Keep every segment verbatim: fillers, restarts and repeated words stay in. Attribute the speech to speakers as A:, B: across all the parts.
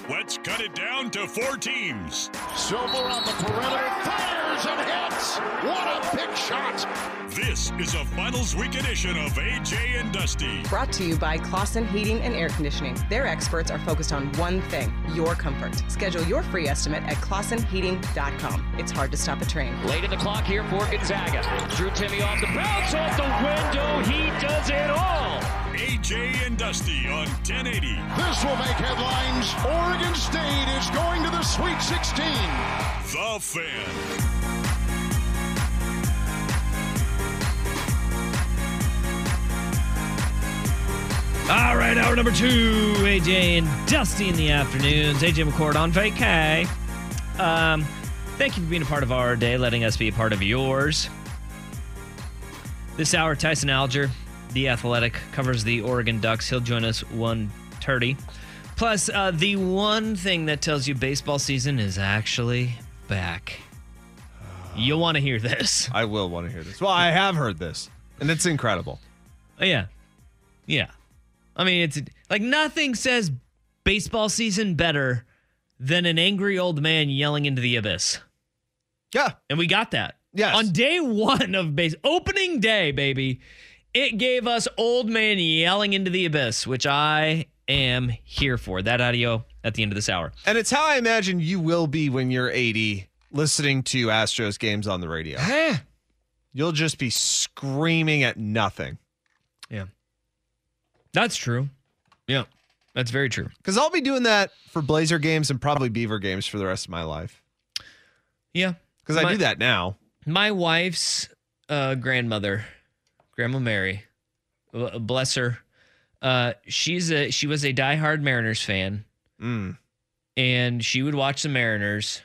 A: Let's cut it down to four teams.
B: Silver on the perimeter, fires and hits. What a big shot.
A: This is a finals week edition of A J and Dusty.
C: Brought to you by Clausen Heating and Air Conditioning. Their experts are focused on one thing, your comfort. Schedule your free estimate at clausen heating dot com. It's hard to stop a train.
D: Late in the clock here for Gonzaga. Drew Timme off the bounce, off the window. He does it all.
A: A J and Dusty on ten eighty.
B: This will make headlines. Oregon State is going to the Sweet sixteen.
A: The Fan.
E: All right, hour number two, A J and Dusty in the afternoons. A J McCord on vacay. Um, thank you for being a part of our day, letting us be a part of yours. This hour, Tyson Alger, The Athletic, covers the Oregon Ducks. He'll join us one thirty. Plus, uh, the one thing that tells you baseball season is actually back. You'll want to hear this.
F: I will want to hear this. Well, I have heard this, and it's incredible.
E: Oh, yeah. Yeah. I mean, it's like nothing says baseball season better than an angry old man yelling into the abyss.
F: Yeah.
E: And we got that.
F: Yes.
E: On day one of base, opening day, baby, it gave us old man yelling into the abyss, which I am here for. That audio at the end of this hour.
F: And it's how I imagine you will be when you're eighty, listening to Astros games on the radio. You'll just be screaming at nothing.
E: Yeah. That's true. Yeah, that's very true.
F: Because I'll be doing that for Blazer games and probably Beaver games for the rest of my life.
E: Yeah.
F: Because I do that now.
E: My wife's uh, grandmother, Grandma Mary, bless her, uh, she's a she was a diehard Mariners fan.
F: Mm.
E: And she would watch the Mariners,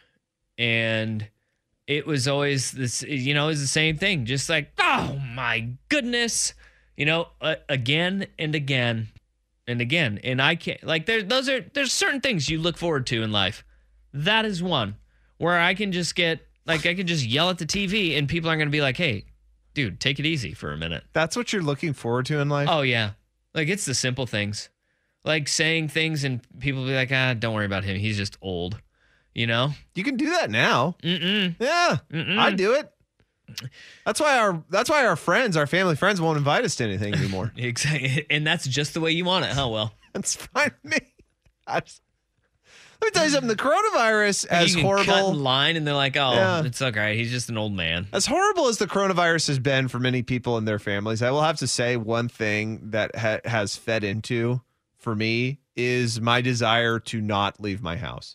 E: and it was always this, you know, it was the same thing. Just like, oh my goodness. You know, uh, again and again and again. And I can't, like, there, those are, there's certain things you look forward to in life. That is one where I can just get, like, I can just yell at the T V and people aren't going to be like, hey, dude, take it easy for a minute.
F: That's what you're looking forward to in life?
E: Oh, yeah. Like, it's the simple things. Like saying things and people be like, ah, don't worry about him. He's just old. You know?
F: You can do that now.
E: Mm-mm.
F: Yeah.
E: Mm-mm.
F: I do it. That's why our that's why our friends, our family friends won't invite us to anything anymore.
E: Exactly. And that's just the way you want it, huh, Will?
F: That's fine with me. I just, let me tell you something. The coronavirus, as
E: you can
F: horrible...
E: cut in line and they're like, oh,
F: Yeah.
E: it's okay. He's just an old man.
F: As horrible as the coronavirus has been for many people and their families, I will have to say one thing that ha- has fed into, for me, is my desire to not leave my house.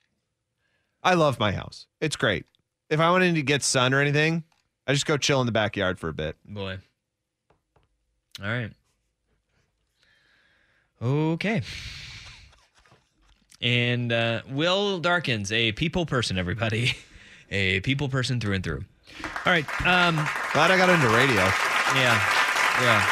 F: I love my house. It's great. If I wanted to get sun or anything, I just go chill in the backyard for a bit.
E: Boy. All right. Okay. And uh, Will Darkins, a people person, everybody. A people person through and through. All right. Um,
F: Glad I got into radio.
E: Yeah. Yeah.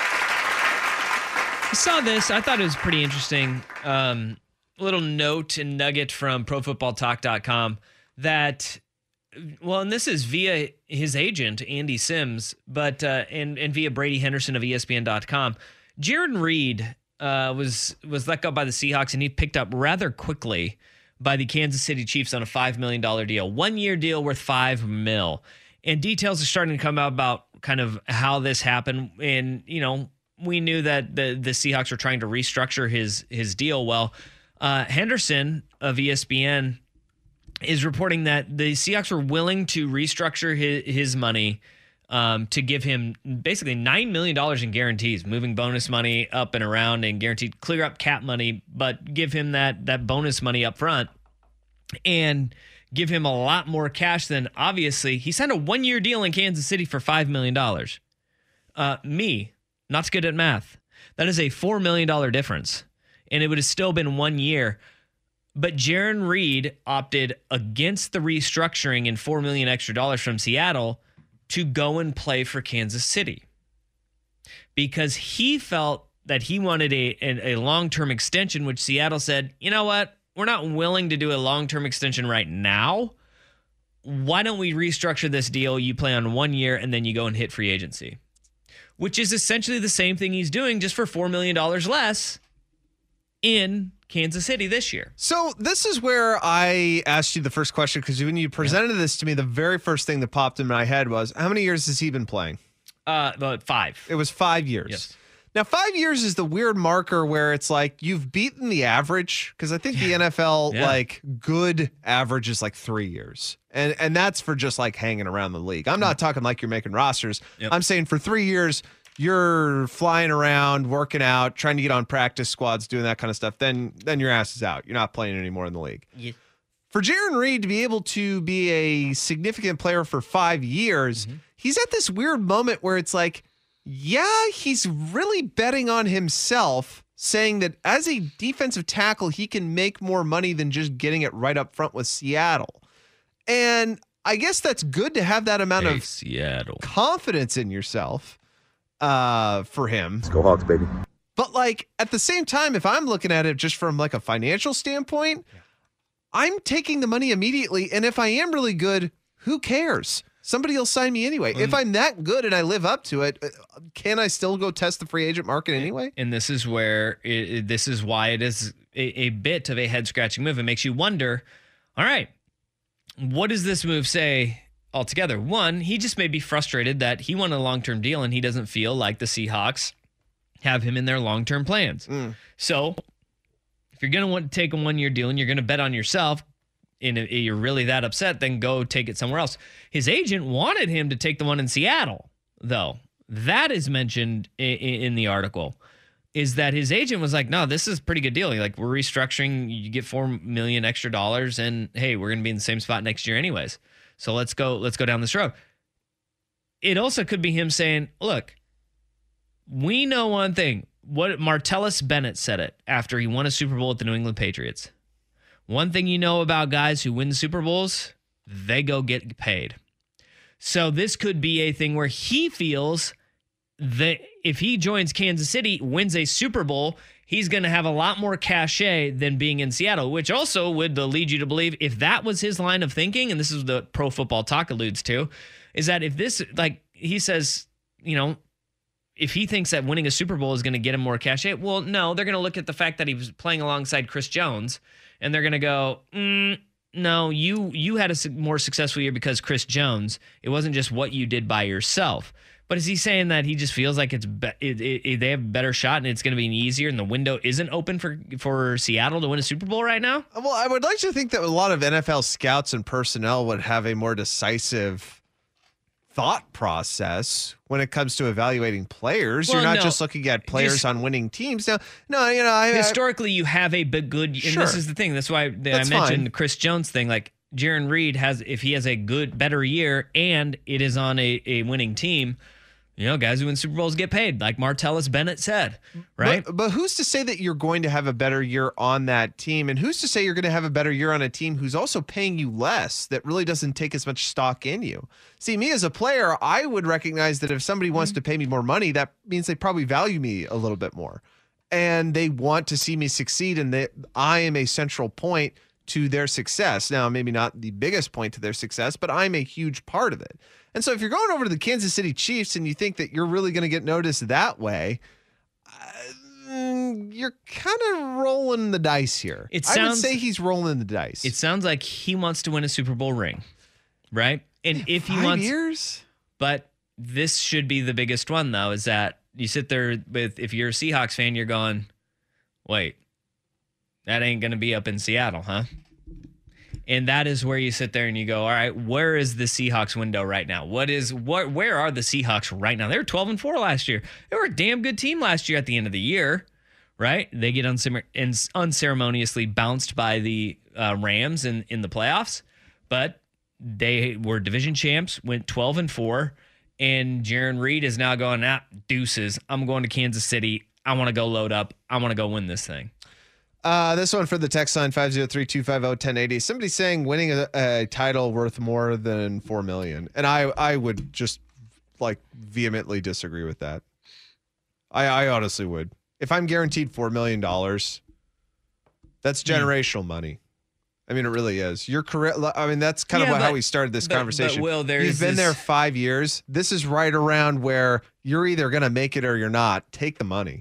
E: I saw this. I thought it was pretty interesting. Um, little note and nugget from pro football talk dot com that... Well, and this is via his agent, Andy Sims, but uh, and, and via Brady Henderson of E S P N dot com. Jaron Reed uh, was was let go by the Seahawks, and he picked up rather quickly by the Kansas City Chiefs on a five million dollars deal. One-year deal worth five mil. And details are starting to come out about kind of how this happened. And, you know, we knew that the, the Seahawks were trying to restructure his, his deal. Well, uh, Henderson of E S P N is reporting that the Seahawks were willing to restructure his, his money um, to give him basically nine million dollars in guarantees, moving bonus money up and around and guaranteed clear up cap money, but give him that that bonus money up front and give him a lot more cash than, obviously, he signed a one-year deal in Kansas City for five million dollars. Uh, me, not good at math. That is a four million dollars difference, and it would have still been one year. But Jaron Reed opted against the restructuring and four million dollars extra dollars from Seattle to go and play for Kansas City because he felt that he wanted a, a, a long-term extension, which Seattle said, you know what? We're not willing to do a long-term extension right now. Why don't we restructure this deal? You play on one year and then you go and hit free agency, which is essentially the same thing he's doing just for four million dollars less. in Kansas City this year.
F: So this is where I asked you the first question, because when you presented yeah. this to me, the very first thing that popped in my head was, how many years has he been playing?
E: Uh, about five.
F: It was five years.
E: Yes.
F: Now, five years is the weird marker where it's like you've beaten the average, because I think the N F L, yeah. like, good average is like three years. And and that's for just like hanging around the league. I'm not talking like you're making rosters. Yep. I'm saying for three years, you're flying around, working out, trying to get on practice squads, doing that kind of stuff. Then then your ass is out. You're not playing anymore in the league. Yeah. For Jarran Reed to be able to be a significant player for five years, mm-hmm. he's at this weird moment where it's like, yeah, he's really betting on himself, saying that as a defensive tackle, he can make more money than just getting it right up front with Seattle. And I guess that's good to have that amount
E: hey,
F: of
E: Seattle
F: confidence in yourself uh, for him.
G: Let's go Hawks, baby.
F: But like at the same time, if I'm looking at it just from like a financial standpoint, yeah. I'm taking the money immediately. And if I am really good, who cares? Somebody will sign me anyway. If I'm that good and I live up to it, can I still go test the free agent market anyway?
E: And this is where it, it, this is why it is a, a bit of a head scratching move. It makes you wonder, all right, what does this move say altogether? One, he just may be frustrated that he won a long-term deal and he doesn't feel like the Seahawks have him in their long-term plans. Mm. So if you're going to want to take a one-year deal and you're going to bet on yourself, and you're really that upset, then go take it somewhere else. His agent wanted him to take the one in Seattle, though. That is mentioned in, in the article, is that his agent was like, no, this is a pretty good deal. Like, we're restructuring, you get four million extra dollars, and hey, we're going to be in the same spot next year anyways. So let's go, let's go down this road. It also could be him saying, look, we know one thing. What Martellus Bennett said it after he won a Super Bowl with the New England Patriots. One thing you know about guys who win Super Bowls, they go get paid. So this could be a thing where he feels that if he joins Kansas City, wins a Super Bowl, he's going to have a lot more cachet than being in Seattle, which also would lead you to believe, if that was his line of thinking, and this is what Pro Football Talk alludes to, is that if this, like he says, you know, if he thinks that winning a Super Bowl is going to get him more cachet, well, no, they're going to look at the fact that he was playing alongside Chris Jones, and they're going to go, mm, no, you you had a su- more successful year because Chris Jones. It wasn't just what you did by yourself. But is he saying that he just feels like it's be- it, it, it, they have a better shot and it's going to be easier and the window isn't open for, for Seattle to win a Super Bowl right now?
F: Well, I would like to think that a lot of N F L scouts and personnel would have a more decisive thought process when it comes to evaluating players.
E: Well,
F: You're not
E: no,
F: just looking at players
E: just,
F: on winning teams. Now, no, you know, I,
E: historically you have a big good, and
F: sure.
E: this is the thing. That's why
F: That's
E: I mentioned
F: fine.
E: the Chris Jones thing. Like Jarran Reed has, if he has a good, better year and it is on a, a winning team, you know, guys who win Super Bowls get paid, like Martellus Bennett said, right?
F: But, but who's to say that you're going to have a better year on that team? And who's to say you're going to have a better year on a team who's also paying you less, that really doesn't take as much stock in you? See, me as a player, I would recognize that if somebody wants to pay me more money, that means they probably value me a little bit more. And they want to see me succeed, and that I am a central point to their success. Now, maybe not the biggest point to their success, but I'm a huge part of it. And so if you're going over to the Kansas City Chiefs and you think that you're really going to get noticed that way, uh, you're kind of rolling the dice here.
E: It sounds,
F: I would say he's rolling the dice.
E: It sounds like he wants to win a Super Bowl ring, right? And
F: yeah,
E: if he
F: five
E: wants,
F: years?
E: But this should be the biggest one, though, is that you sit there with, if you're a Seahawks fan, you're going, wait, that ain't going to be up in Seattle, huh? And that is where you sit there and you go, all right, where is the Seahawks window right now? What is what? Where are the Seahawks right now? They were twelve and four last year. They were a damn good team last year at the end of the year, right? They get uncere- unceremoniously bounced by the uh, Rams in, in the playoffs, but they were division champs, went twelve and four, and Jarran Reed is now going, ah, deuces. I'm going to Kansas City. I want to go load up. I want to go win this thing.
F: Uh, this one for the text line five oh three, two five oh, one oh eight oh. Somebody's saying winning a, a title worth more than four million dollars. And I, I would just like vehemently disagree with that. I, I honestly would. If I'm guaranteed four million dollars, that's generational mm. money. I mean, it really is. Your career. I mean, that's kind yeah, of but, how we started this
E: but,
F: conversation.
E: But Will,
F: You've been
E: this...
F: there five years. This is right around where you're either going to make it or you're not. Take the money.
E: Well,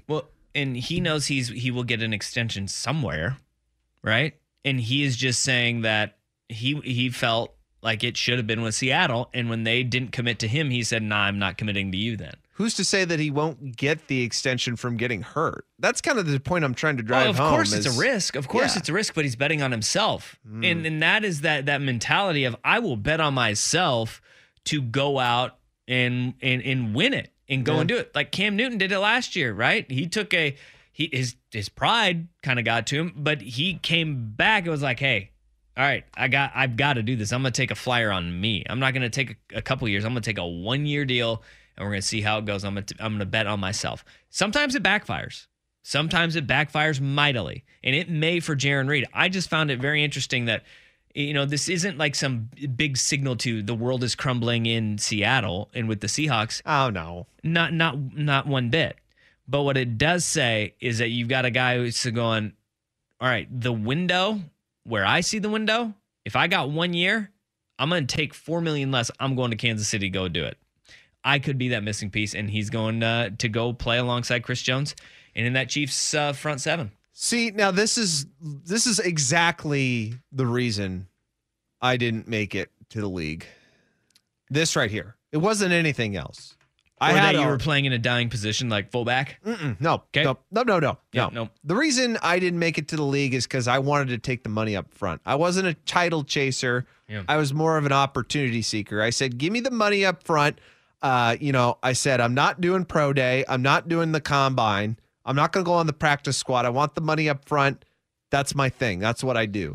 E: and he knows he's he will get an extension somewhere, right? And he is just saying that he he felt like it should have been with Seattle, and when they didn't commit to him, he said, "Nah, I'm not committing to you then."
F: Who's to say that he won't get the extension from getting hurt? That's kind of the point I'm trying to drive
E: well, of
F: home.
E: Of course,
F: is,
E: it's a risk. Of course,
F: yeah.
E: it's a risk, but he's betting on himself, mm. and and that is that that mentality of I will bet on myself to go out and and and win it and go yeah. and do it. Like Cam Newton did it last year, right? He took a he his his pride kind of got to him, but he came back. It was like, hey. All right, I got. I've got to do this. I'm going to take a flyer on me. I'm not going to take a, a couple years. I'm going to take a one-year deal, and we're going to see how it goes. I'm going to. I'm going to bet on myself. Sometimes it backfires. Sometimes it backfires mightily, and it may for Jarran Reed. I just found it very interesting that, you know, this isn't like some big signal to the world is crumbling in Seattle and with the Seahawks.
F: Oh no,
E: not not not one bit. But what it does say is that you've got a guy who's going, all right, the window. Where I see the window, if I got one year, I'm going to take four million dollars less. I'm going to Kansas City to go do it. I could be that missing piece, and he's going uh, to go play alongside Chris Jones and in that Chiefs uh, front seven.
F: See, now this is this is exactly the reason I didn't make it to the league. This right here. It wasn't anything else.
E: Or
F: I had
E: that you
F: a,
E: were playing in a dying position like fullback?
F: Mm-mm, no,
E: okay.
F: no, no, no, no,
E: yeah,
F: no.
E: no.
F: The reason I didn't make it to the league is because I wanted to take the money up front. I wasn't a title chaser.
E: Yeah.
F: I was more of an opportunity seeker. I said, give me the money up front. Uh, you know, I said, I'm not doing pro day. I'm not doing the combine. I'm not going to go on the practice squad. I want the money up front. That's my thing. That's what I do.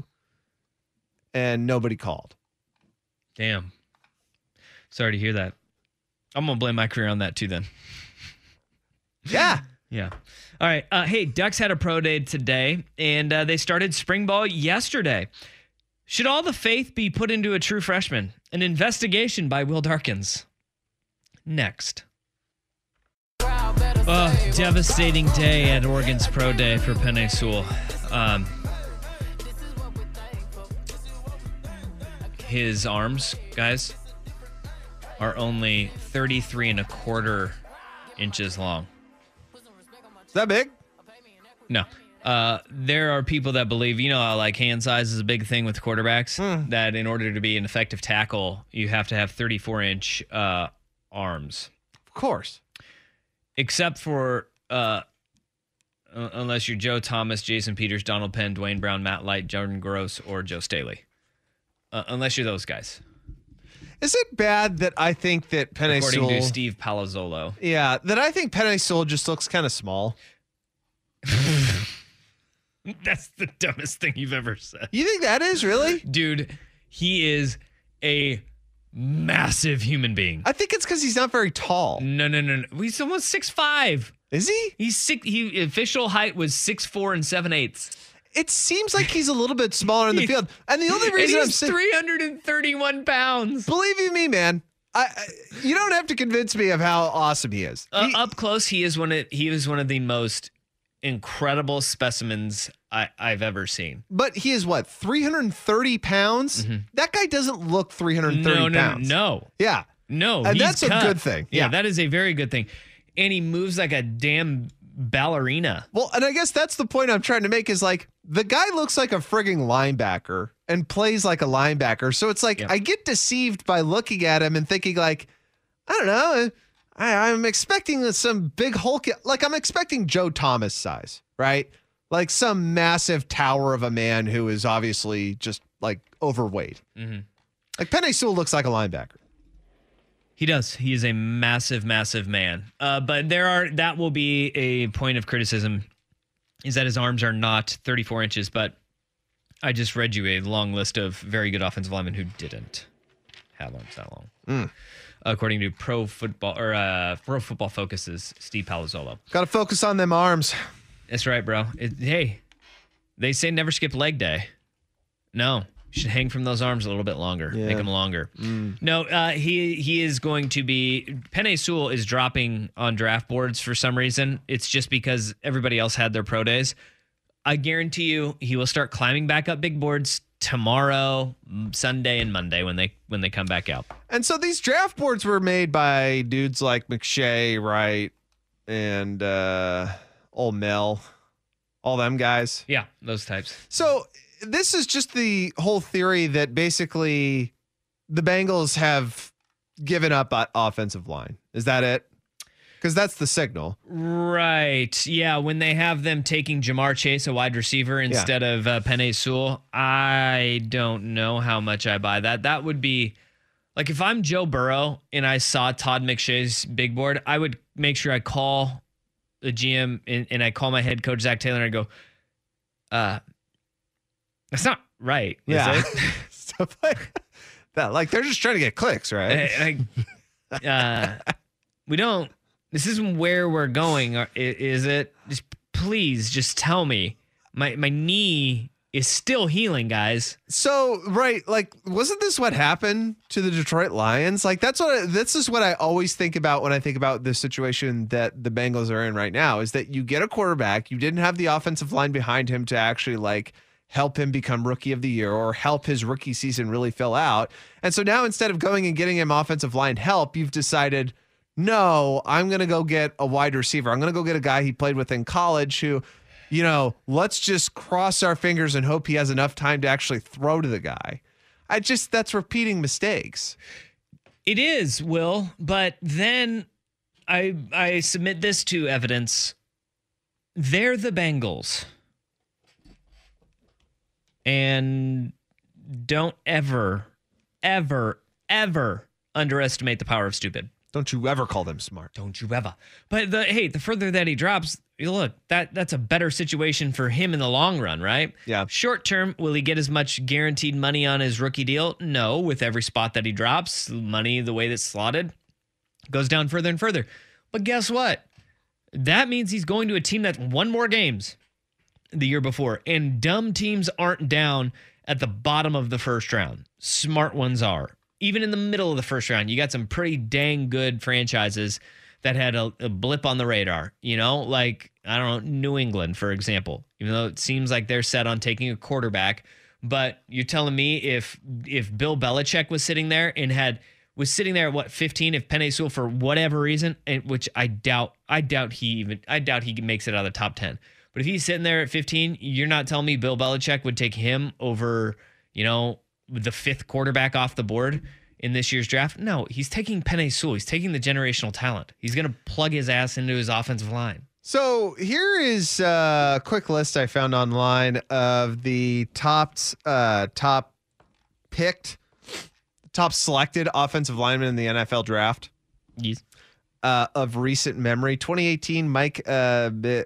F: And nobody called.
E: Damn. Sorry to hear that. I'm going to blame my career on that too then.
F: Yeah.
E: Yeah. All right. Uh, hey, Ducks had a pro day today, and uh, they started spring ball yesterday. Should all the faith be put into a true freshman? An investigation by Will Darkins. Next. Oh, devastating day at Oregon's pro day for Penei Sewell. Um, his arms, guys, are only thirty-three and a quarter inches long.
F: Is that big?
E: No. Uh, there are people that believe, you know, how like hand size is a big thing with quarterbacks, mm. that in order to be an effective tackle, you have to have thirty-four inch uh, arms.
F: Of course.
E: Except for, uh, unless you're Joe Thomas, Jason Peters, Donald Penn, Dwayne Brown, Matt Light, Jordan Gross, or Joe Staley. Uh, unless you're those guys.
F: Is it bad that I think that Penei
E: According
F: Sewell,
E: to Steve Palazzolo.
F: Yeah, that I think Penei Sewell just looks kind of small.
E: That's the dumbest thing you've ever said.
F: You think that is really?
E: Dude, he is a massive human being.
F: I think it's because he's not very tall.
E: No, no, no, no. He's almost six five.
F: Is he?
E: He's six. He official height was six four and seven eighths.
F: It seems like he's a little bit smaller in the field, and the only reason
E: and
F: I'm
E: he's
F: saying,
E: three hundred thirty-one pounds.
F: Believe you me, man. I, I you don't have to convince me of how awesome he is.
E: Uh,
F: he,
E: up close, he is one of he is one of the most incredible specimens I, I've ever seen.
F: But he is what, three hundred thirty pounds? Mm-hmm. That guy doesn't look three hundred thirty
E: no, no,
F: pounds.
E: No,
F: Yeah.
E: No.
F: And
E: he's
F: that's
E: cut.
F: a good thing.
E: Yeah.
F: Yeah,
E: that is a very good thing. And he moves like a damn ballerina.
F: Well, and I guess that's the point I'm trying to make is like the guy looks like a frigging linebacker and plays like a linebacker. So it's like, yeah. I get deceived by looking at him and thinking like, I don't know, I, I'm expecting some big Hulk, like I'm expecting Joe Thomas size, right? Like some massive tower of a man who is obviously just like overweight. Mm-hmm. Like Penei Sewell looks like a linebacker.
E: He does. He is a massive, massive man. Uh, but there are that will be a point of criticism, is that his arms are not thirty-four inches. But I just read you a long list of very good offensive linemen who didn't have arms that long, mm. according to Pro Football or uh, Pro Football Focus's Steve Palazzolo.
F: Got to focus on them arms.
E: That's right, bro. It, hey, they say never skip leg day. No. Should hang from those arms a little bit longer. Yeah. Make them longer. Mm. No, uh, he he is going to be... Penei Sewell is dropping on draft boards for some reason. It's just because everybody else had their pro days. I guarantee you he will start climbing back up big boards tomorrow, Sunday, and Monday when they when they come back out.
F: And so these draft boards were made by dudes like McShay, right? And uh, old Mel, all them guys.
E: Yeah, those types.
F: So this is just the whole theory that basically the Bengals have given up at offensive line. Is that it? Because that's the signal.
E: Right. Yeah, when they have them taking Jamar Chase, a wide receiver, instead yeah. of uh, Penei Sewell, I don't know how much I buy that. That would be, like, if I'm Joe Burrow and I saw Todd McShay's big board, I would make sure I call the G M and, and I call my head coach, Zach Taylor, and I go, uh, that's not right, is
F: yeah.
E: it?
F: Stuff like that. Like, they're just trying to get clicks, right?
E: I, I, uh, we don't. This isn't where we're going, is it? Just please, just tell me. My my knee is still healing, guys.
F: So, right, like, wasn't this what happened to the Detroit Lions? Like, that's what I, this is what I always think about when I think about the situation that the Bengals are in right now, is that you get a quarterback, you didn't have the offensive line behind him to actually, like, help him become rookie of the year or help his rookie season really fill out. And so now instead of going and getting him offensive line help, you've decided, no, I'm going to go get a wide receiver. I'm going to go get a guy he played with in college who, you know, let's just cross our fingers and hope he has enough time to actually throw to the guy. I just, that's repeating mistakes.
E: It is, Will, but then I I submit this to evidence. They're the Bengals. And don't ever, ever, ever underestimate the power of stupid.
F: Don't you ever call them smart.
E: Don't you ever. But the hey, the further that he drops, you look, that that's a better situation for him in the long run, right?
F: Yeah.
E: Short term, will he get as much guaranteed money on his rookie deal? No, with every spot that he drops, money the way that's slotted goes down further and further. But guess what? That means he's going to a team that won more games the year before. And dumb teams aren't down at the bottom of the first round. Smart ones are. Even in the middle of the first round, you got some pretty dang good franchises that had a, a blip on the radar. You know, like, I don't know, New England, for example, even though it seems like they're set on taking a quarterback. But you're telling me if if Bill Belichick was sitting there and had was sitting there at what, fifteen, if Penei Sewell for whatever reason, and which I doubt, I doubt he even, I doubt he makes it out of the top ten. But if he's sitting there at fifteen, you're not telling me Bill Belichick would take him over, you know, the fifth quarterback off the board in this year's draft? No, he's taking Penei Sewell. He's taking the generational talent. He's going to plug his ass into his offensive line.
F: So here is a quick list I found online of the top, uh, top picked, top selected offensive linemen in the N F L draft.
E: Yes.
F: Uh, of recent memory. twenty eighteen, Mike uh, B-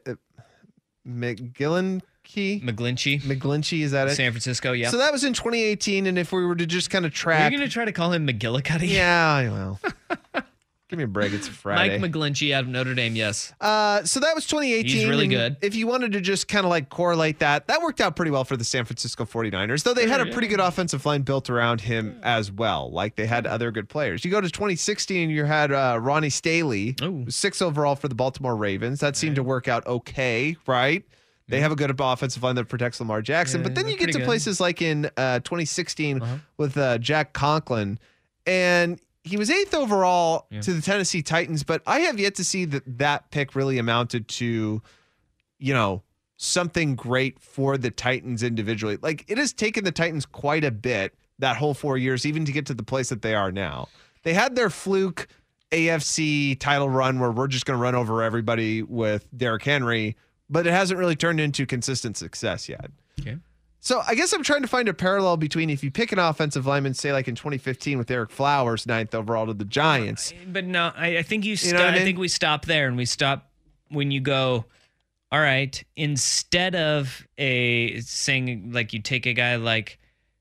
F: McGillen.
E: McGlinchey.
F: McGlinchey, is that it?
E: San Francisco, yeah.
F: So that was in twenty eighteen, and if we were to just kind of track...
E: Are you going to try to call him McGillicuddy?
F: Yeah, well. Give me a break, it's Friday.
E: Mike McGlinchey out of Notre Dame, yes.
F: Uh, so that was twenty eighteen.
E: He's really good.
F: If you wanted to just kind of like correlate that, that worked out pretty well for the San Francisco forty-niners, though they had a pretty good offensive line built around him as well. Like, they had other good players. You go to twenty sixteen, you had uh, Ronnie Staley,
E: Ooh.
F: six overall for the Baltimore Ravens. That seemed to work out okay, right? They have a good offensive line that protects Lamar Jackson.
E: Yeah,
F: but then you get to
E: good.
F: places like in uh, twenty sixteen
E: uh-huh.
F: with uh, Jack Conklin. And he was eighth overall
E: yeah.
F: to the Tennessee Titans. But I have yet to see that that pick really amounted to, you know, something great for the Titans individually. Like, it has taken the Titans quite a bit, that whole four years, even to get to the place that they are now. They had their fluke A F C title run where we're just going to run over everybody with Derrick Henry, but it hasn't really turned into consistent success yet.
E: Okay.
F: So I guess I'm trying to find a parallel between if you pick an offensive lineman, say like in twenty fifteen with Eric Flowers, ninth overall to the Giants.
E: But no, I, I think you, st-
F: You know what I
E: I,
F: mean?
E: think we stop there and we stop when you go, all right, instead of a saying like you take a guy like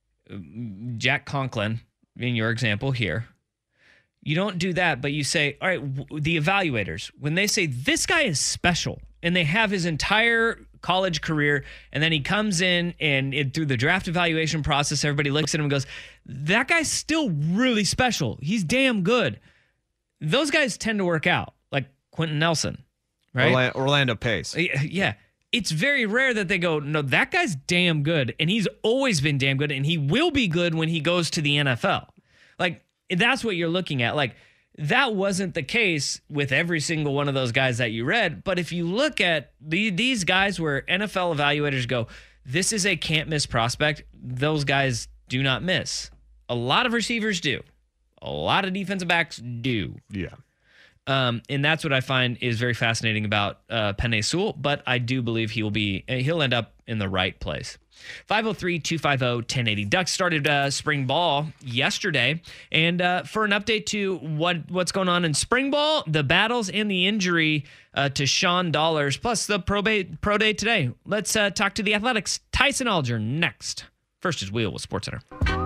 E: Jack Conklin in your example here, you don't do that, but you say, all right, w- the evaluators, when they say this guy is special and they have his entire college career, and then he comes in and it, through the draft evaluation process, everybody looks at him and goes, that guy's still really special. He's damn good. Those guys tend to work out, like Quentin Nelson, right?
F: Orlando, Orlando Pace.
E: Yeah. It's very rare that they go, no, that guy's damn good, and he's always been damn good, and he will be good when he goes to the N F L. Like, that's what you're looking at. Like, That wasn't the case with every single one of those guys that you read. But if you look at the, these guys where N F L evaluators go, this is a can't miss prospect, those guys do not miss. A lot of receivers do. A lot of defensive backs do.
F: Yeah.
E: Um, and that's what I find is very fascinating about uh, Penei Sewell, but I do believe he will be, he'll end up in the right place. five oh three, two five oh, one oh eight oh. Ducks started uh, spring ball yesterday. And uh, for an update to what, what's going on in spring ball, the battles and the injury uh, to Sean Dollars, plus the pro, ba- pro day today. Let's uh, talk to the Athletics' Tyson Alger next. First is Wheel with SportsCenter.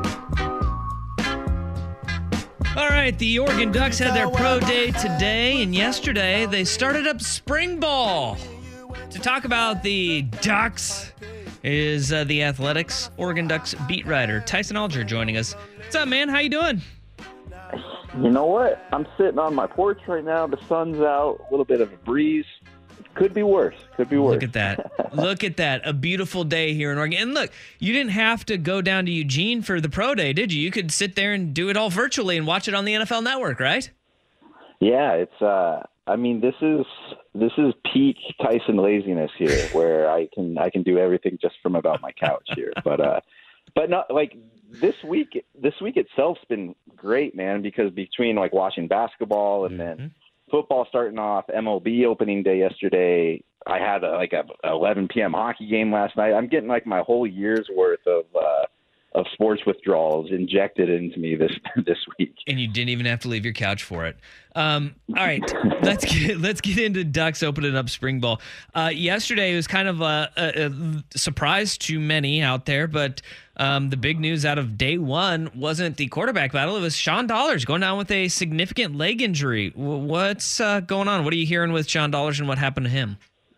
E: All right, the Oregon Ducks had their pro day today, and yesterday they started up spring ball. To talk about the Ducks is uh, the Athletics Oregon Ducks beat writer Tyson Alger joining us. What's up, man? How you doing?
G: You know what? I'm sitting on my porch right now. The sun's out, a little bit of a breeze. Could be worse. Could be worse.
E: Look at that. Look at that. A beautiful day here in Oregon. And look, you didn't have to go down to Eugene for the pro day, did you? You could sit there and do it all virtually and watch it on the N F L Network, right?
G: Yeah, it's uh I mean, this is this is peak Tyson laziness here, where I can I can do everything just from about my couch here. But uh but not like this week this week itself's been great, man, because between like watching basketball and
E: mm-hmm.
G: then football starting off, M L B opening day yesterday. I had a, like a eleven p.m. hockey game last night. I'm getting like my whole year's worth of uh, of sports withdrawals injected into me this this week.
E: And you didn't even have to leave your couch for it. Um, all right, let's get let's get into Ducks opening up spring ball. Uh, yesterday was kind of a, a, a surprise to many out there, but um, the big news out of day one wasn't the quarterback battle. It was Sean Dollars going down with a significant leg injury. What's uh, going on? What are you hearing with Sean Dollars and what happened to him?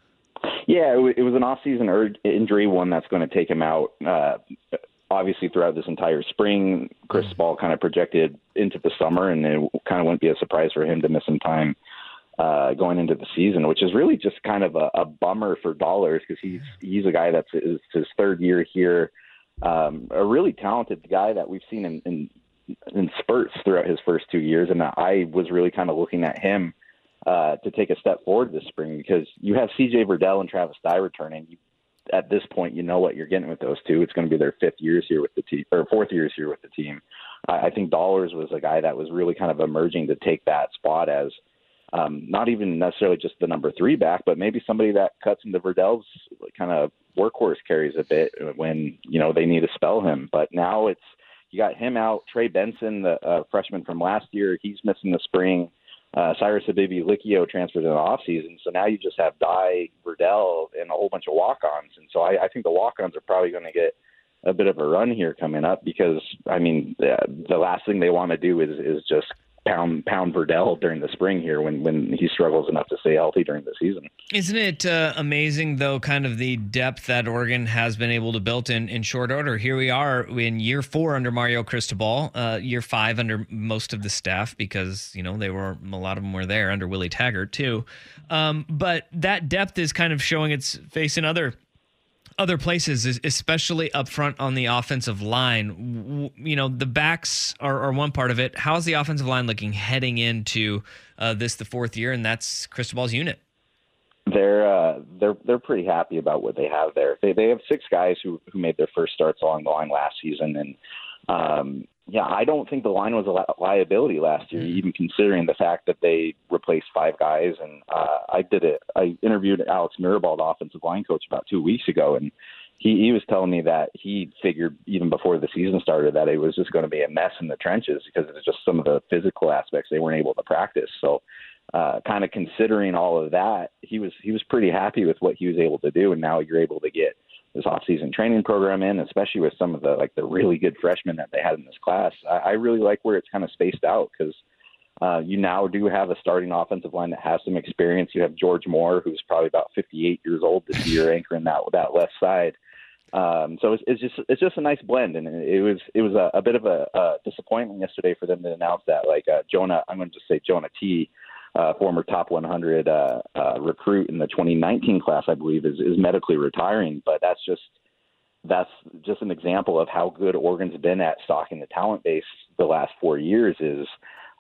G: Yeah, it, w- it was an off-season ur- injury, one that's going to take him out. Uh, obviously, throughout this entire spring, Chris Ball kind of projected into the summer, and it kind of wouldn't be a surprise for him to miss some time uh, going into the season, which is really just kind of a, a bummer for Dollars because he's he's a guy that's is his third year here, um, a really talented guy that we've seen in, in in spurts throughout his first two years, and I was really kind of looking at him uh, to take a step forward this spring because you have C J Verdell and Travis Dye returning. You, at this point, you know what you're getting with those two. It's going to be their fifth years here with the team, or fourth years here with the team. I, I think Dollars was a guy that was really kind of emerging to take that spot as um, not even necessarily just the number three back, but maybe somebody that cuts into Verdell's kind of workhorse carries a bit when, you know, they need to spell him. But now it's, you got him out. Trey Benson, the uh, freshman from last year, he's missing the spring. Uh, Cyrus Habibi-Licchio transferred in the offseason. So now you just have Dye, Verdell, and a whole bunch of walk-ons. And so I, I think the walk-ons are probably going to get a bit of a run here coming up because, I mean, the, the last thing they want to do is, is just pound pound Verdell during the spring here when, when he struggles enough to stay healthy during the season.
E: Isn't it uh, amazing, though, kind of the depth that Oregon has been able to build in, in short order? Here we are in year four under Mario Cristobal, uh, year five under most of the staff because, you know, they were a lot of them were there under Willie Taggart, too. Um, but that depth is kind of showing its face in other other places, especially up front on the offensive line. You know, the backs are, are one part of it. How's the offensive line looking heading into uh, this, the fourth year, and that's Cristobal's unit?
G: They're uh, they're they're pretty happy about what they have there. They they have six guys who who made their first starts along the line last season, and um, yeah, I don't think the line was a li- liability last year, even considering the fact that they replaced five guys. And uh, I did it. I interviewed Alex Mirabal, the offensive line coach, about two weeks ago, and he, he was telling me that he figured even before the season started that it was just going to be a mess in the trenches because it's just some of the physical aspects they weren't able to practice. So, uh, kind of considering all of that, he was he was pretty happy with what he was able to do, and now you're able to get this off-season training program in, especially with some of the like the really good freshmen that they had in this class. I, I really like where it's kind of spaced out because uh, you now do have a starting offensive line that has some experience. You have George Moore, who's probably about fifty-eight years old this year, anchoring that that left side. Um, so it's, it's just it's just a nice blend, and it was it was a, a bit of a, a disappointment yesterday for them to announce that. Like uh, Jonah, I'm going to just say Jonah T. Uh, former top one hundred uh, uh, recruit in the twenty nineteen class, I believe, is, is medically retiring. But that's just that's just an example of how good Oregon's been at stocking the talent base the last four years. Is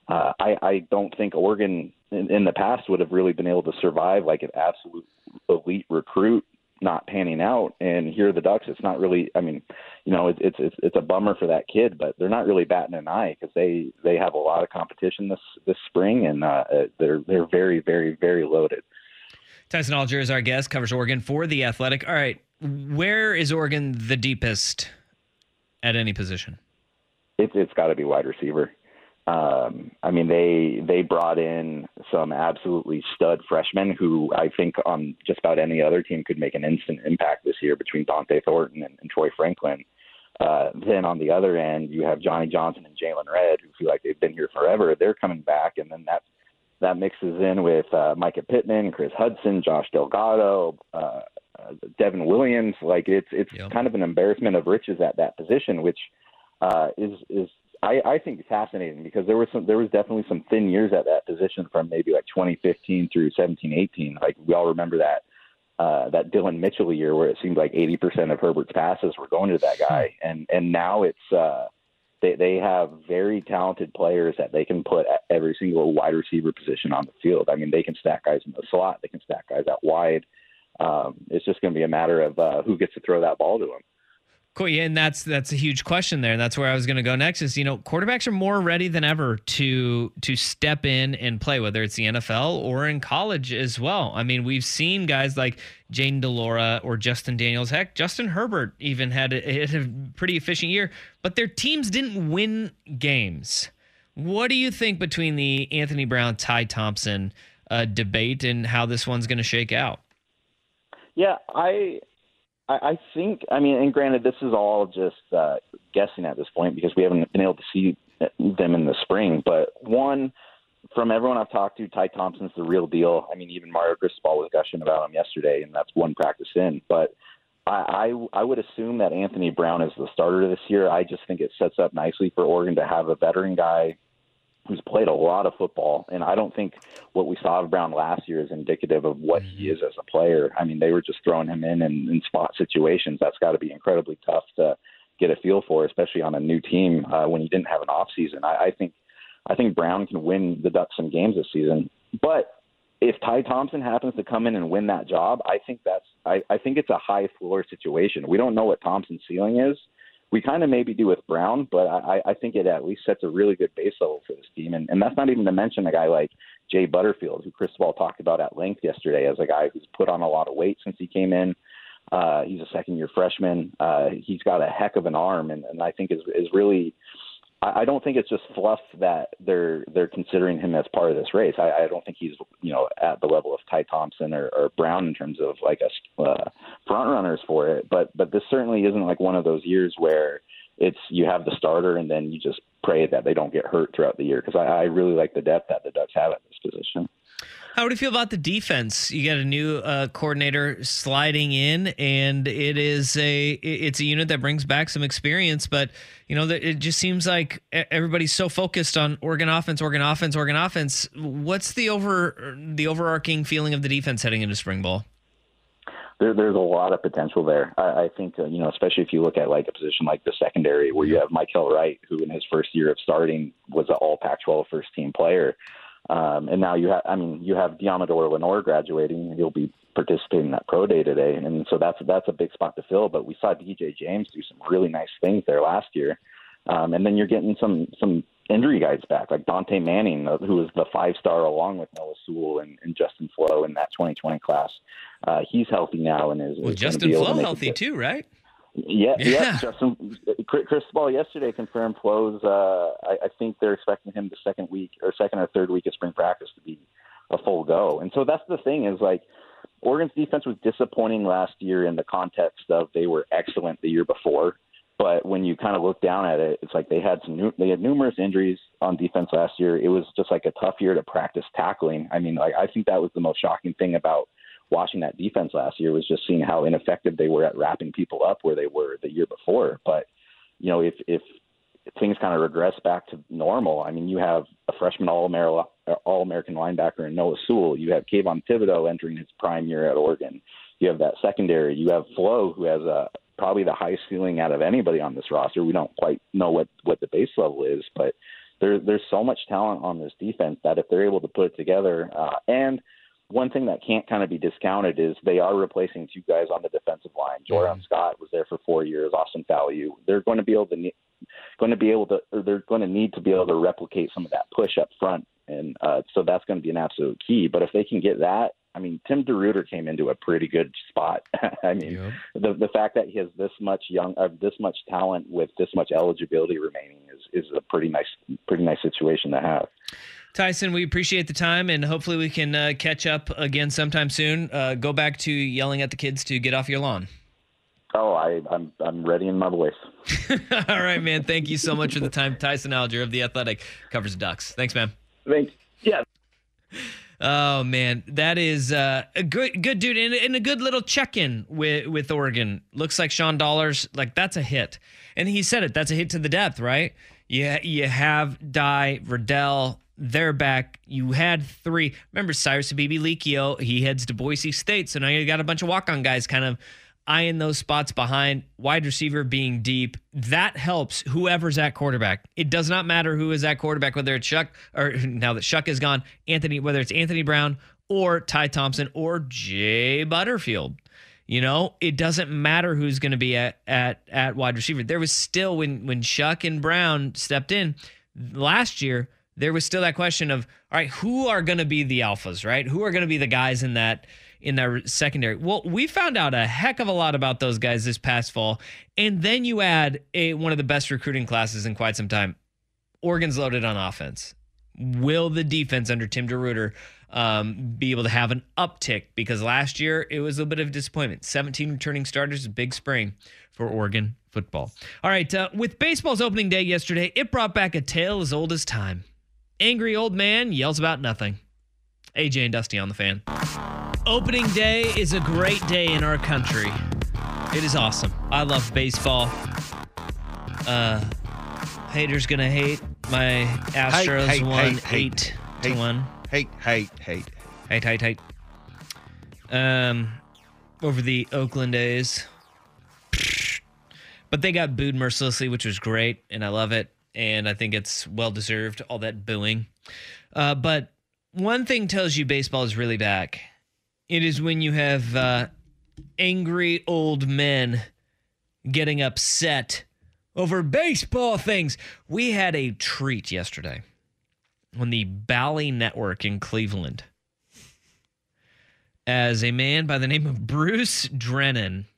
G: uh, I, I don't think Oregon in, in the past would have really been able to survive like an absolute elite recruit not panning out. And here are the Ducks. It's not really, I mean, you know, it, it's, it's, it's a bummer for that kid, but they're not really batting an eye because they, they have a lot of competition this, this spring, and uh, they're, they're very, very, very loaded.
E: Tyson Alger is our guest, covers Oregon for The Athletic. All right, where is Oregon the deepest at any position?
G: It's it's got to be wide receiver. Um, I mean, they they brought in some absolutely stud freshmen who I think on just about any other team could make an instant impact this year between Dante Thornton and, and Troy Franklin. Uh, then on the other end, you have Johnny Johnson and Jalen Redd, who feel like they've been here forever. They're coming back, and then that that mixes in with uh, Micah Pittman, Chris Hudson, Josh Delgado, uh, uh, Devin Williams. Like it's it's yep. kind of an embarrassment of riches at that position, which uh, is is I, I think fascinating because there was some there was definitely some thin years at that position from maybe like twenty fifteen through seventeen eighteen. Like we all remember that uh, that Dylan Mitchell year where it seemed like eighty percent of Herbert's passes were going to that guy, and and now it's. Uh, They they have very talented players that they can put at every single wide receiver position on the field. I mean, they can stack guys in the slot. They can stack guys out wide. Um, it's just going to be a matter of uh, who gets to throw that ball to them.
E: Cool. Yeah, and that's that's a huge question there. And that's where I was going to go next is, you know, quarterbacks are more ready than ever to to step in and play, whether it's the N F L or in college as well. I mean, we've seen guys like Jayden de Laura or Justin Daniels. Heck, Justin Herbert even had a, had a pretty efficient year, but their teams didn't win games. What do you think between the Anthony Brown, Ty Thompson uh, debate and how this one's going to shake out?
G: Yeah, I... I think, I mean, and granted, this is all just uh, guessing at this point because we haven't been able to see them in the spring. But one, from everyone I've talked to, Ty Thompson's the real deal. I mean, even Mario Cristobal was gushing about him yesterday, and that's one practice in. But I, I, I would assume that Anthony Brown is the starter this year. I just think it sets up nicely for Oregon to have a veteran guy who's played a lot of football, and I don't think what we saw of Brown last year is indicative of what he is as a player. I mean, they were just throwing him in in, in spot situations. That's got to be incredibly tough to get a feel for, especially on a new team uh, when you didn't have an off season. I, I think I think Brown can win the Ducks some games this season, but if Ty Thompson happens to come in and win that job, I think that's I, I think it's a high floor situation. We don't know what Thompson's ceiling is. We kind of maybe do with Brown, but I, I think it at least sets a really good base level for this team. And, and that's not even to mention a guy like Jay Butterfield, who Cristobal talked about at length yesterday as a guy who's put on a lot of weight since he came in. Uh, he's a second-year freshman. Uh, he's got a heck of an arm, and, and I think is is really – I don't think it's just fluff that they're they're considering him as part of this race. I, I don't think he's you know at the level of Ty Thompson or, or Brown in terms of like a uh, front runners for it. But but this certainly isn't like one of those years where it's you have the starter and then you just pray that they don't get hurt throughout the year. Because I, I really like the depth that the Ducks have at this position.
E: How do you feel about the defense? You got a new uh, coordinator sliding in, and it is a it's a unit that brings back some experience. But you know, it just seems like everybody's so focused on Oregon offense, Oregon offense, Oregon offense. What's the over the overarching feeling of the defense heading into spring ball?
G: There, there's a lot of potential there. I, I think uh, you know, especially if you look at like a position like the secondary, where you have Mykel Wright, who in his first year of starting was an All Pac twelve first team player. Um, and now you have, I mean, you have Diamador Lenore graduating, and he'll be participating in that pro day today. And so that's, that's a big spot to fill, but we saw D J James do some really nice things there last year. Um, and then you're getting some, some injury guys back, like Dante Manning, who was the five-star along with Noah Sewell and, and Justin Flo in that twenty twenty class. Uh, he's healthy now. And is,
E: well,
G: is
E: Justin Flo healthy too, right?
G: Yeah, yeah. yeah. Justin, Cristobal yesterday confirmed Flo's. Uh, I, I think they're expecting him the second week or second or third week of spring practice to be a full go. And so that's the thing is like Oregon's defense was disappointing last year in the context of they were excellent the year before. But when you kind of look down at it, it's like they had some new, they had numerous injuries on defense last year. It was just like a tough year to practice tackling. I mean, like I think that was the most shocking thing about watching that defense last year was just seeing how ineffective they were at wrapping people up where they were the year before. But, you know, if, if things kind of regress back to normal, I mean, you have a freshman All-American, All-American linebacker in Noah Sewell. You have Kayvon Thibodeau entering his prime year at Oregon. You have that secondary. You have Flo, who has a, probably the highest ceiling out of anybody on this roster. We don't quite know what, what the base level is, but there, there's so much talent on this defense that if they're able to put it together, uh, and one thing that can't kind of be discounted is they are replacing two guys on the defensive line. Jordan Scott was there for four years. Austin Falliou. They're going to be able to going to be able to, or they're going to need to be able to replicate some of that push up front, and uh, so that's going to be an absolute key. But if they can get that, I mean, Tim DeRuyter came into a pretty good spot. I mean, yep. the the fact that he has this much young, uh, this much talent with this much eligibility remaining is is a pretty nice, pretty nice situation to have.
E: Tyson, we appreciate the time, and hopefully we can uh, catch up again sometime soon. Uh, go back to yelling at the kids to get off your lawn.
G: Oh, I, I'm I'm ready in my voice.
E: All right, man. Thank you so much for the time. Tyson Alger of The Athletic covers the Ducks. Thanks, man.
G: Thanks. Yeah.
E: Oh, man. That is uh, a good good dude, and, and a good little check-in with, with Oregon. Looks like Sean Dollars, like, that's a hit. And he said it. That's a hit to the depth, right? You, you have Dye, Riddell, they're back. You had three. Remember, Cyrus Habibi Likio, he heads to Boise State, so now you got a bunch of walk-on guys kind of eyeing those spots behind, wide receiver being deep. That helps whoever's at quarterback. It does not matter who is at quarterback, whether it's Shuck, or now that Shuck is gone, Anthony, whether it's Anthony Brown or Ty Thompson or Jay Butterfield. You know, it doesn't matter who's going to be at, at at wide receiver. There was still, when when Shuck and Brown stepped in last year, there was still that question of, all right, who are going to be the alphas, right? Who are going to be the guys in that in that secondary? Well, we found out a heck of a lot about those guys this past fall, and then you add a one of the best recruiting classes in quite some time. Oregon's loaded on offense. Will the defense under Tim DeRuyter um, be able to have an uptick? Because last year it was a bit of a disappointment. seventeen returning starters, a big spring for Oregon football. All right, uh, with baseball's opening day yesterday, it brought back a tale as old as time. Angry old man yells about nothing. A J and Dusty on the Fan. Opening day is a great day in our country. It is awesome. I love baseball. Uh, haters gonna hate. My Astros
F: hate, hate,
E: won
F: hate,
E: eight
F: hate,
E: to one.
F: Hate, hate, hate,
E: hate, hate, hate. Um, over the Oakland A's, but they got booed mercilessly, which was great, and I love it, and I think it's well deserved. All that booing, uh, but one thing tells you baseball is really back. It is when you have uh, angry old men getting upset over baseball things. We had a treat yesterday on the Bally Network in Cleveland as a man by the name of Bruce Drennan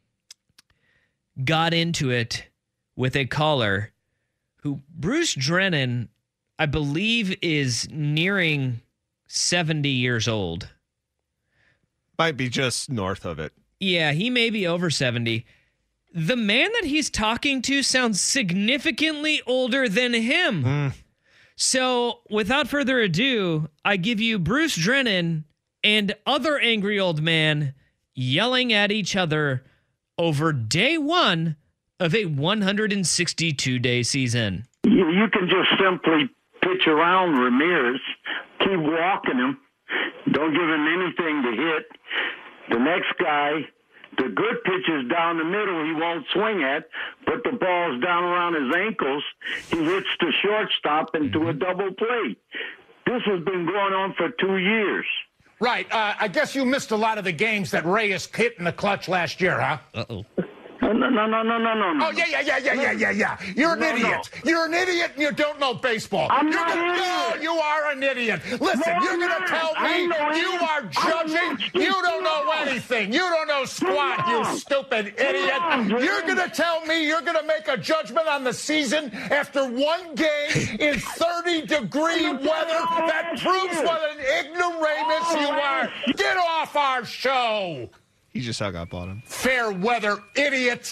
E: got into it with a caller who, Bruce Drennan, I believe, is nearing seventy years old.
F: Might be just north of it.
E: Yeah, he may be over seventy. The man that he's talking to sounds significantly older than him.
F: Mm.
E: So, without further ado, I give you Bruce Drennan and other angry old man yelling at each other over day one of a one hundred sixty-two day season.
H: You, you can just simply pitch around Ramirez, keep walking him, don't give him anything to hit. The next guy, the good pitches down the middle, he won't swing at, but the ball's down around his ankles. He hits the shortstop into mm-hmm. a double play. This has been going on for two years.
B: Right. Uh, I guess you missed a lot of the games that Reyes hit in the clutch last year, huh?
E: Uh-oh.
H: No, no, no, no, no, no, no.
B: Oh, yeah, yeah, yeah, yeah, yeah, yeah, yeah. You're an
H: no,
B: idiot.
H: No.
B: You're an idiot and you don't know baseball.
H: I'm
B: you're
H: not
B: gonna,
H: an
B: No,
H: idiot.
B: you are an idiot. Listen,
H: no,
B: you're going to tell me you are judging. You don't know anything. You don't know squat, you stupid idiot. You're going to tell me you're going to make a judgment on the season after one game in thirty degree weather? That proves what an ignoramus you are. Get off our show.
F: He just hung up on him.
B: Fair weather idiot.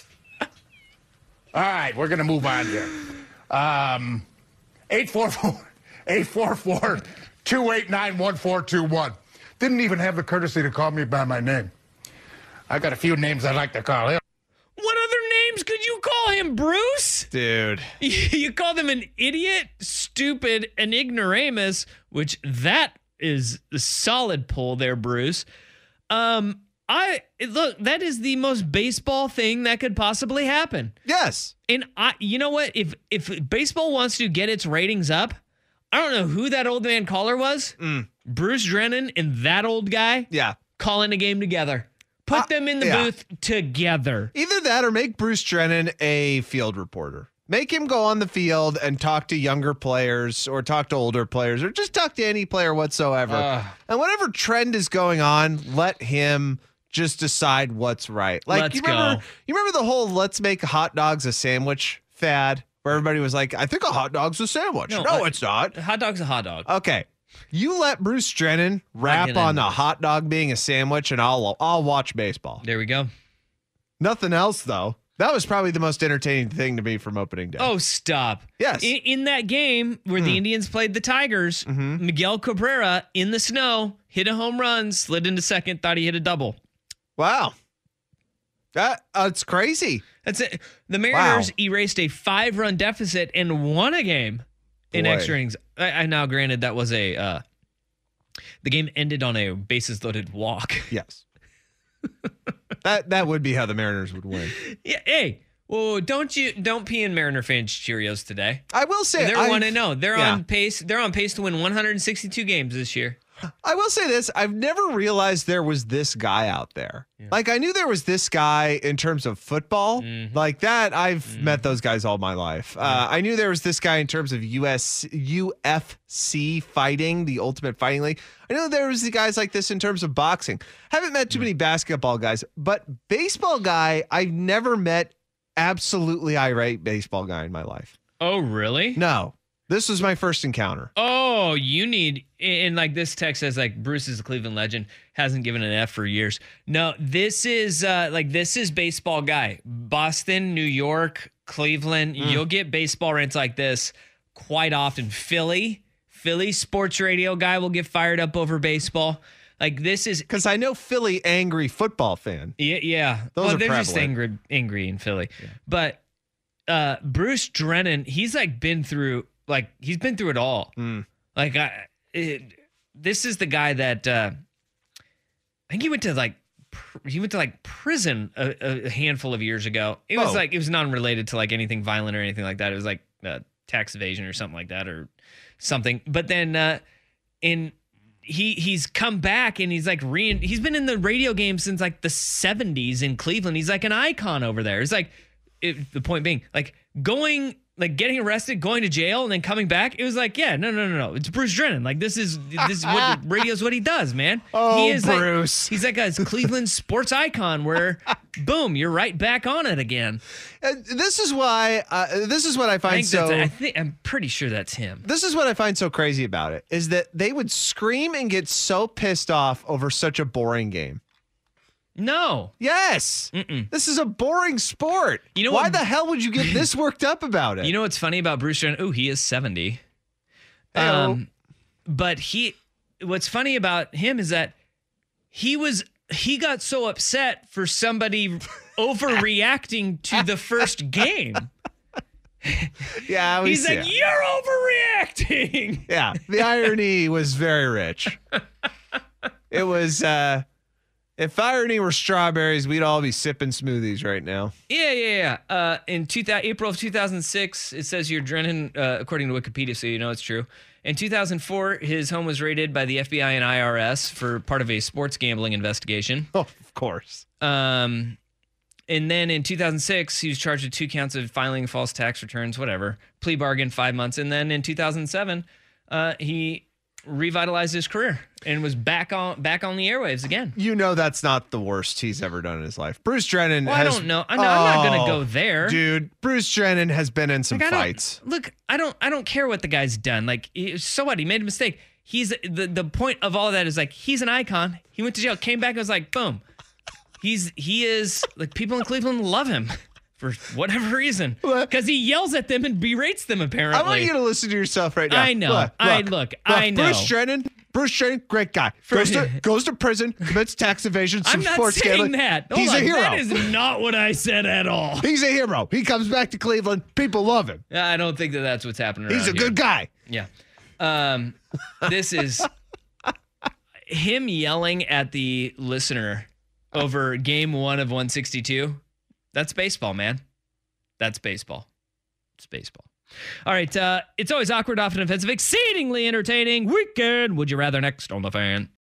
B: All right, we're going to move on here. Um, eight four four, two eight nine, one four two one. Didn't even have the courtesy to call me by my name. I got a few names I'd like to call him.
E: What other names could you call him, Bruce?
F: Dude.
E: You called him an idiot, stupid, an ignoramus, which that is a solid pull there, Bruce. Um... I look, that is the most baseball thing that could possibly happen.
F: Yes.
E: And I, you know what? If if baseball wants to get its ratings up, I don't know who that old man caller was.
F: Mm.
E: Bruce Drennan and that old guy
F: Yeah.
E: calling a game together. Put
F: Uh,
E: them in the
F: yeah.
E: booth together.
F: Either that or make Bruce Drennan a field reporter. Make him go on the field and talk to younger players or talk to older players or just talk to any player whatsoever.
E: Uh.
F: And whatever trend is going on, let him just decide what's right. Like
E: Let's
F: you remember,
E: go.
F: you remember the whole "let's make hot dogs a sandwich" fad, where everybody was like, "I think a hot dog's a sandwich." No,
E: No, uh,
F: it's not.
E: A hot dog's a hot dog.
F: Okay, you let Bruce Drennan rap
E: gonna
F: on
E: know
F: a
E: this.
F: hot dog being a sandwich, and I'll I'll watch baseball.
E: There we go.
F: Nothing else though. That was probably the most entertaining thing to me from opening day.
E: Oh, stop.
F: Yes.
E: In, in that game where the Indians played the Tigers, Miguel Cabrera in the snow hit a home run, slid into second, thought he hit a double.
F: Wow. That that's crazy.
E: That's it. The Mariners
F: Wow.
E: erased a five-run deficit and won a game in
F: Boy.
E: extra innings. I, I now granted that was a uh, the game ended on a bases loaded walk.
F: Yes. that that would be how the Mariners would win.
E: Yeah. Hey. Well, don't you don't pee in Mariner fans Cheerios today?
F: I will say
E: They're
F: I've-
E: one and zero. They're
F: yeah.
E: on pace. They're on pace to win one hundred sixty-two games this year.
F: I will say this. I've never realized there was this guy out there. Like I knew there was this guy in terms of football.
E: Mm-hmm.
F: Like that, I've met those guys all my life. Uh, I knew there was this guy in terms of U S U F C fighting, the Ultimate Fighting League. I know there was the guys like this in terms of boxing. Haven't met too many basketball guys, but baseball guy, I've never met absolutely irate baseball guy in my life.
E: Oh, really?
F: No, this was my first encounter.
E: Oh, you need, and like this text says, like Bruce is a Cleveland legend, hasn't given an F for years. No, this is uh, like this is baseball guy. Boston, New York, Cleveland. You'll get baseball rants like this quite often. Philly, Philly sports radio guy will get fired up over baseball. Like this is
F: Because I know Philly angry football fan.
E: yeah, yeah.
F: Those
E: well,
F: are
E: they're just
F: prevalent.
E: angry, angry in Philly. But uh, Bruce Drennan, he's like been through, like he's been through it all.
F: Mm.
E: Like I, it, this is the guy that uh, I think he went to like pr- he went to like prison a, a handful of years ago. It was
F: Oh.
E: like it was non-related to like anything violent or anything like that. It was like uh, tax evasion or something like that or something. But then uh, in he he's come back and he's like re he's been in the radio game since like the seventies in Cleveland. He's like an icon over there. It's like it, the point being like going like getting arrested, going to jail, and then coming back. It was like, yeah, no, no, no, no. It's Bruce Drennan. Like this is this is what radio's what he does, man.
F: Oh,
E: he is
F: Bruce.
E: Like, he's like a Cleveland sports icon where boom, you're right back on it again.
F: And this is why. Uh, this is what I
E: I
F: find
E: think
F: so.
E: that's, I think I'm pretty sure that's him.
F: This is what I find so crazy about it is that they would scream and get so pissed off over such a boring game.
E: No.
F: Yes,
E: Mm-mm.
F: this is a boring sport.
E: You know
F: why
E: what-
F: the hell would you get this worked up about it?
E: You know what's funny about Bruce Drennan? Oh, he is seventy.
F: Heyo.
E: Um, but he, what's funny about him is that he was he got so upset for somebody overreacting to the first game.
F: yeah, we
E: He's
F: see
E: like,
F: it.
E: "You're overreacting."
F: Yeah, the irony was very rich. It was. uh If irony were strawberries, we'd all be sipping smoothies right now.
E: Yeah, yeah, yeah. Uh, in two thousand, April of two thousand six, it says here Drennan, uh, according to Wikipedia, so you know it's true. In two thousand four, his home was raided by the F B I and I R S for part of a sports gambling investigation.
F: Oh, of course.
E: Um, and then in two thousand six, he was charged with two counts of filing false tax returns, whatever. Plea bargain, five months. And then in two thousand seven, uh, he revitalized his career and was back on back on the airwaves again.
F: You know that's not the worst he's ever done in his life. Bruce Drennan
E: Well, I
F: has,
E: don't know. I'm not, I'm not going
F: Oh,
E: to go there.
F: Dude, Bruce Drennan has been in some
E: Like, I don't-
F: fights.
E: Look, I don't I don't care what the guy's done. Like he- so what? He made a mistake. He's the the point of all of that is like he's an icon. He went to jail, came back and was like, boom. He's he is like people in Cleveland love him for whatever reason because he yells at them and berates them apparently.
F: I want you to listen to yourself right now.
E: I know. I- look, I know.
F: Bruce Drennan, Bruce Drennan, great guy. Goes to goes to prison, commits tax evasion, some
E: I'm not
F: sports
E: saying
F: gambling.
E: that. Hold
F: He's
E: on.
F: a hero.
E: That is not what I said at all.
F: He's a hero. He comes back to Cleveland. People love him.
E: I don't think that that's what's happening.
F: He's a
E: around
F: good
E: here.
F: guy.
E: Yeah. Um, this is him yelling at the listener over game one of one sixty-two. That's baseball, man. That's baseball. It's baseball. All right. Uh, it's always awkward, often offensive, exceedingly entertaining. Weekend. Would you rather next on The Fan?